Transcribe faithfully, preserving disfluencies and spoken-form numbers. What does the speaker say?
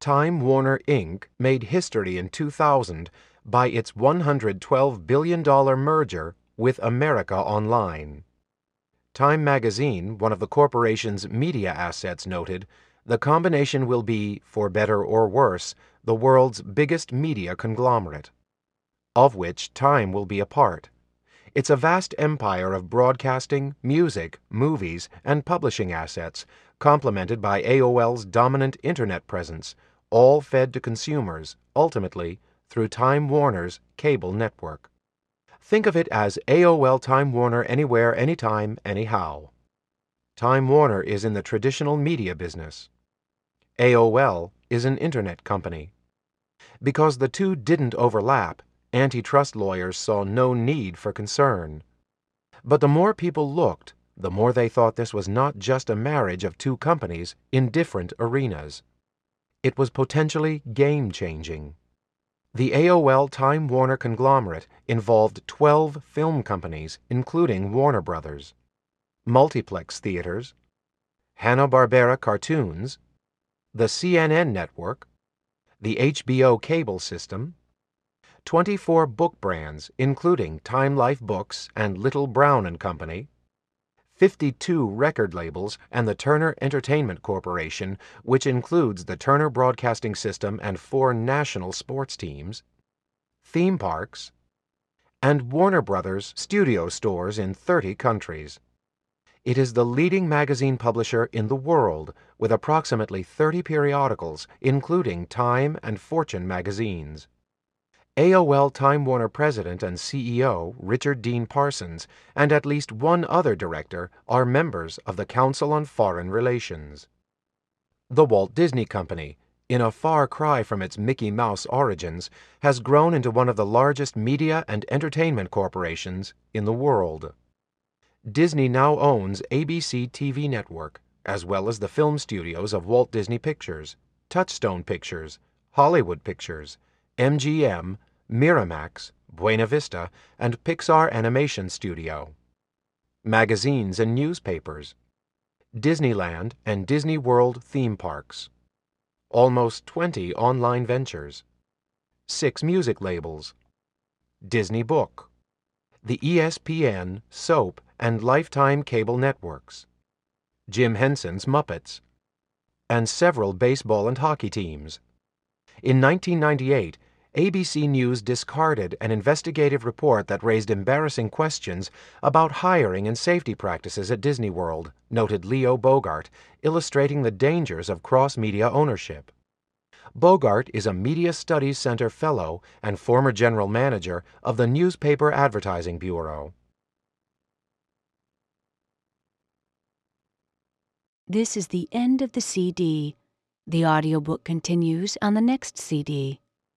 Time Warner Incorporated made history in two thousand by its one hundred twelve billion dollars merger with America Online. Time magazine, one of the corporation's media assets, noted, "The combination will be, for better or worse, the world's biggest media conglomerate, of which Time will be a part. It's a vast empire of broadcasting, music, movies, and publishing assets, complemented by A O L's dominant Internet presence, all fed to consumers, ultimately, through Time Warner's cable network. Think of it as A O L Time Warner Anywhere, Anytime, Anyhow. Time Warner is in the traditional media business. A O L is an Internet company. Because the two didn't overlap, antitrust lawyers saw no need for concern. But the more people looked, the more they thought this was not just a marriage of two companies in different arenas. It was potentially game-changing. The A O L Time Warner conglomerate involved twelve film companies, including Warner Brothers, multiplex theaters, Hanna-Barbera cartoons, the C N N network, the H B O cable system, twenty-four book brands, including Time Life Books and Little Brown and Company, fifty-two record labels, and the Turner Entertainment Corporation, which includes the Turner Broadcasting System and four national sports teams, theme parks, and Warner Brothers studio stores in thirty countries. It is the leading magazine publisher in the world, with approximately thirty periodicals, including Time and Fortune magazines. A O L Time Warner President and C E O Richard Dean Parsons and at least one other director are members of the Council on Foreign Relations. The Walt Disney Company, in a far cry from its Mickey Mouse origins, has grown into one of the largest media and entertainment corporations in the world. Disney now owns A B C T V Network, as well as the film studios of Walt Disney Pictures, Touchstone Pictures, Hollywood Pictures, M G M, Miramax, Buena Vista, and Pixar Animation Studio. Magazines and newspapers. Disneyland and Disney World theme parks. Almost twenty online ventures. Six music labels. Disney Book. The E S P N, Soap, and Lifetime cable networks. Jim Henson's Muppets. And several baseball and hockey teams. In nineteen ninety-eight, A B C News discarded an investigative report that raised embarrassing questions about hiring and safety practices at Disney World, noted Leo Bogart, illustrating the dangers of cross-media ownership. Bogart is a Media Studies Center Fellow and former general manager of the Newspaper Advertising Bureau. This is the end of the C D. The audiobook continues on the next C D.